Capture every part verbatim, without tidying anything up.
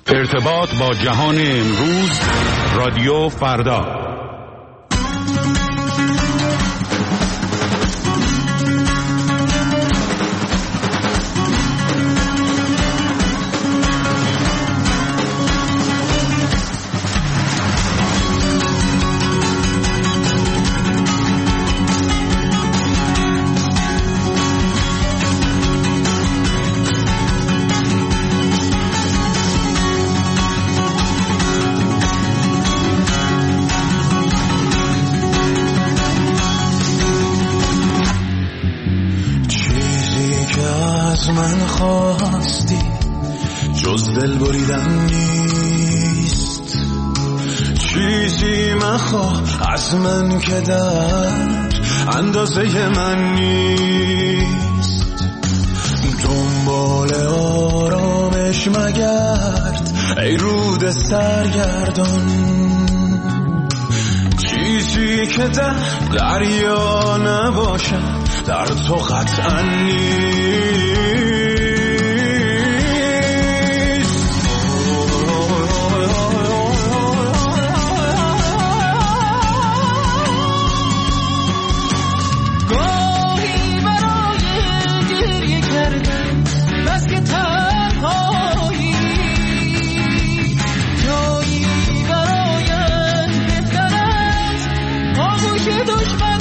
ارتباط با جهان امروز، رادیو فردا. من خواستی جز دل بریدن نیست، چیزی مخواه از من که در اندازه من نیست. دنبال آرامش مگرد ای رود سرگردان، چیزی که در دریا نباشد در تو قطعا نیست. گاهی برای گریه کردن بس که تنهایی، جایی برایت بهتر است آغوش دشمن.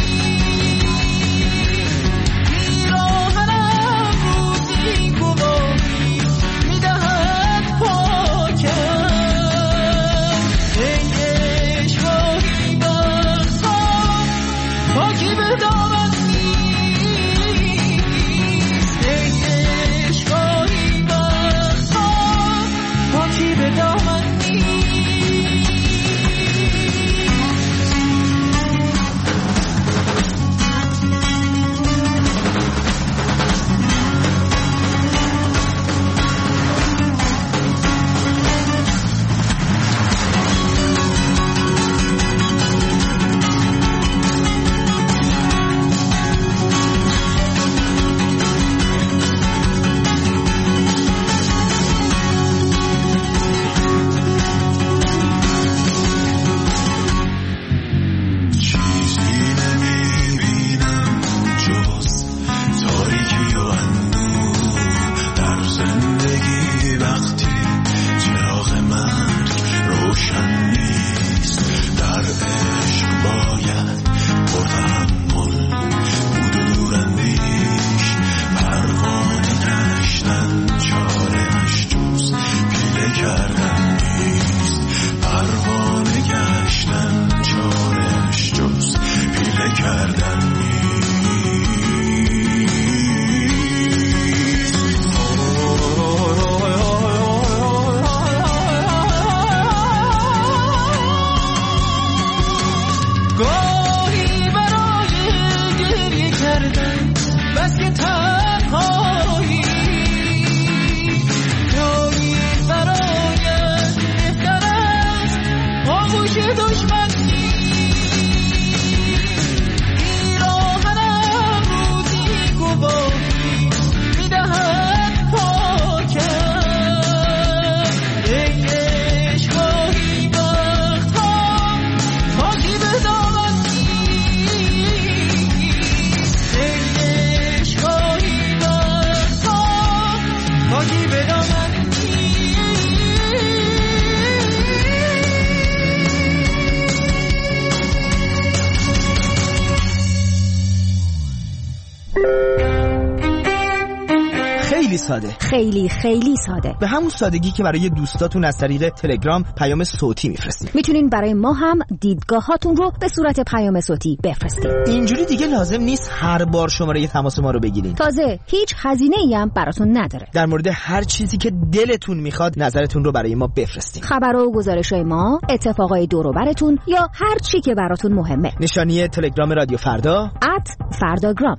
ساده. خیلی خیلی ساده. به همون سادگی که برای دوستاتون از طریق تلگرام پیام صوتی میفرستین، میتونین برای ما هم دیدگاهاتون رو به صورت پیام صوتی بفرستین. اینجوری دیگه لازم نیست هر بار شماره تماس ما رو بگیرین. تازه هیچ هزینه‌ای هم براتون نداره. در مورد هر چیزی که دلتون میخواد نظرتون رو برای ما بفرستین. خبر و گزارش‌های ما، اتفاقای دور و براتون یا هر چی که براتون مهمه. نشانی تلگرام رادیو فردا ات فرداگرام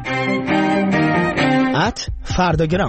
ات فرداگرام.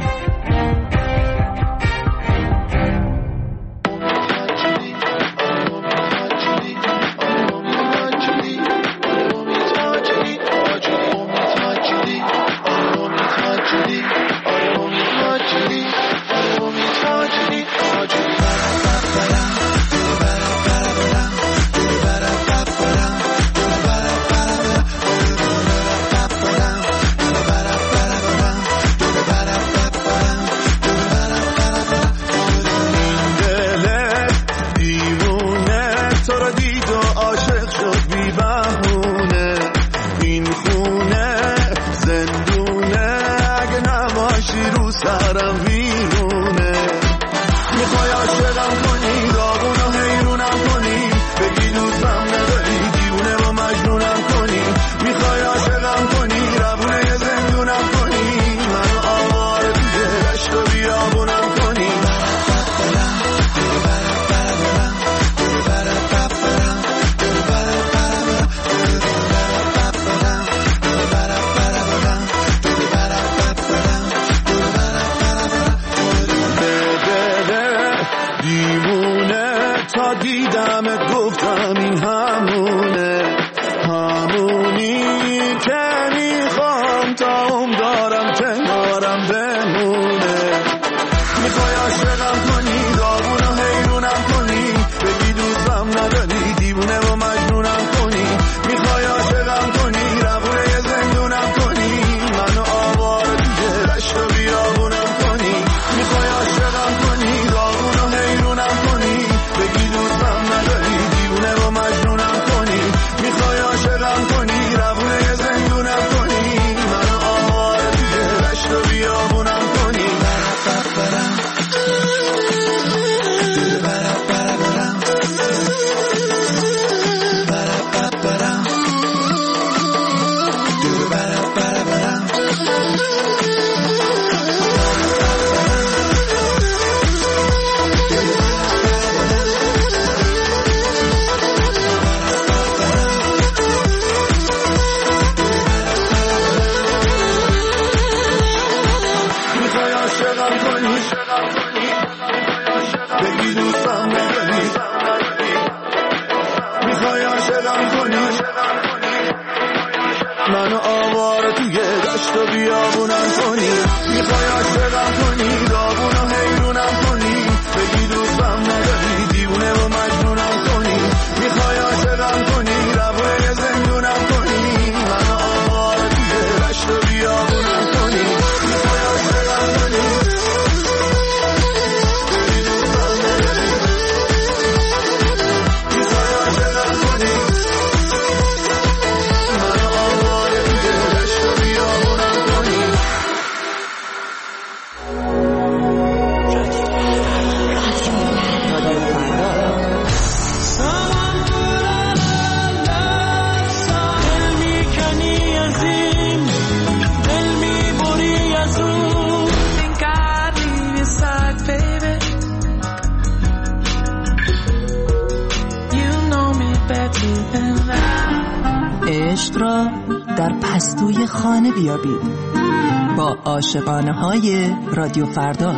دیدمت گفتم این همونه، همونی که میخوام تا عمر دارم کنارم بمونه. میخوای عاشقم کنی، داغون و حیرونم کنی، بگی دوستم نداری، دیوونه و مجنونم کنی. میخوای عاشقم کنی، ربونه زندونم کنی، منو آوار دیگه رشت و بیابونم کنی. میخوای عاشقم کنی، داغون و حیرونم کنی، بگی دوستم نداری، دیوونه و مجنونم کنی. میخوای عاشقم کنی، ربونه زندونم کنی، منو آوار دیگه رشت و بیابونم کنی. بگی دوستم نداری، میخوای عاشقم کنی، منو آواره توی دشت و بیابونم کنی. میخوای عاشقم کنی، داغون و حیرونم کنی، بگی دوستم نداری، دیوونه و مجنونم کنی. میخوای عاشقم کنی، ربونه زندونم کنی، منو آواره توی دشت و بیابونم کنی. میخوای عاشقم کنی، عشق را در پستوی خانه بیابید با عاشقانه های رادیو فردا.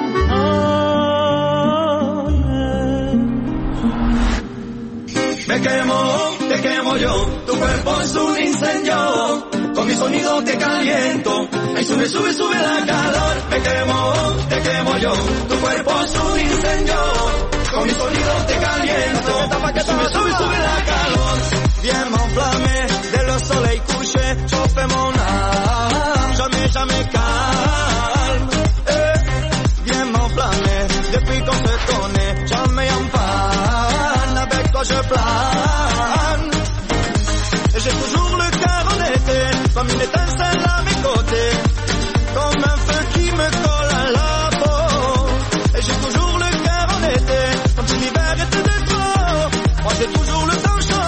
Me quemo, te quemo yo, tu cuerpo es un incendio, con mi sonido te caliento, ay sube, sube, sube la calor. Me quemo, te quemo yo, tu cuerpo es un incendio, con mi sonido te caliento, ay sube, sube, sube la calor. Viens m'enflammer, dès le soleil couché, chauffe mon âme, jamais, jamais calme. Eh, viens m'enflammer, depuis qu'on se connaît, jamais en panne, avec toi je plane. Et j'ai toujours le cœur en été, comme une étincelle à mes côtés, comme un feu qui me colle à la peau. Et j'ai toujours le cœur en été, comme si l'hiver était de trop, moi j'ai toujours le temps chaud.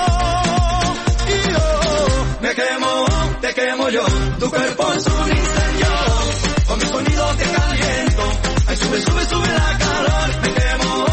Me quemo, te quemo yo, tu cuerpo es un incendio, con mi sonido te caliento, ay sube, sube, sube la calor. Me quemo,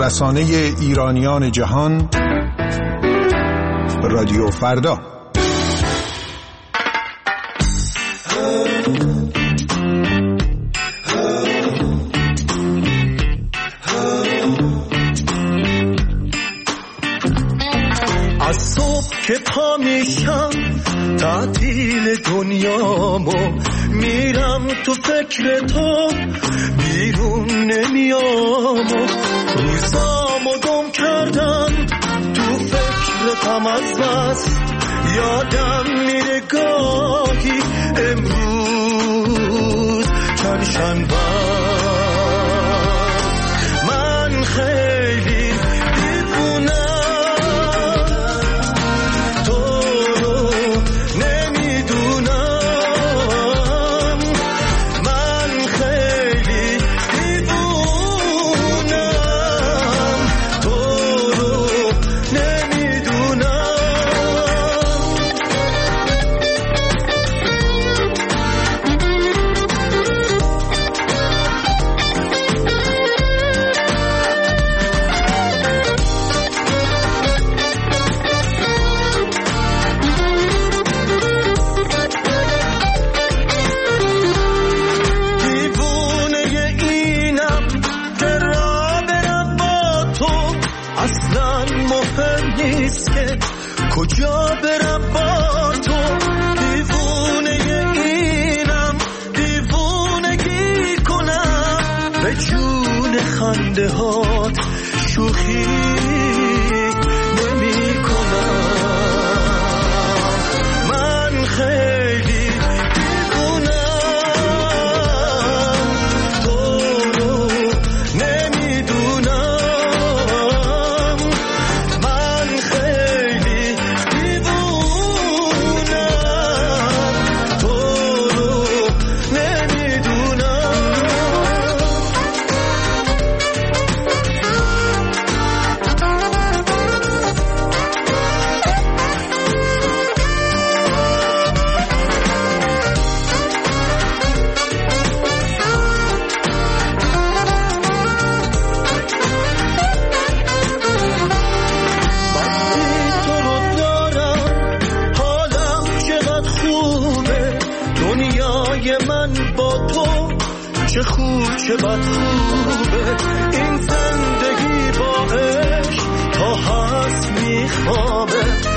رسانه ایرانیان جهان، رادیو فردا. از صبح که پا میشم تعطیل دنیامو، میرم تو فکر تو بیرون نمیام، روزامو گم کردم تو فکرتم از بس، یادم میره گاهی امروز چند شنبه من خیلی کجا برم با تو، دیوونه اینم دیوونگی کنم، به جون خنده هات شوخی نمی کنم، من خیلی دیوونم تو رو نمیدونم، من خیلی چه خوب چه بد خوبه این زندگی با عشق تا هست میخوابه،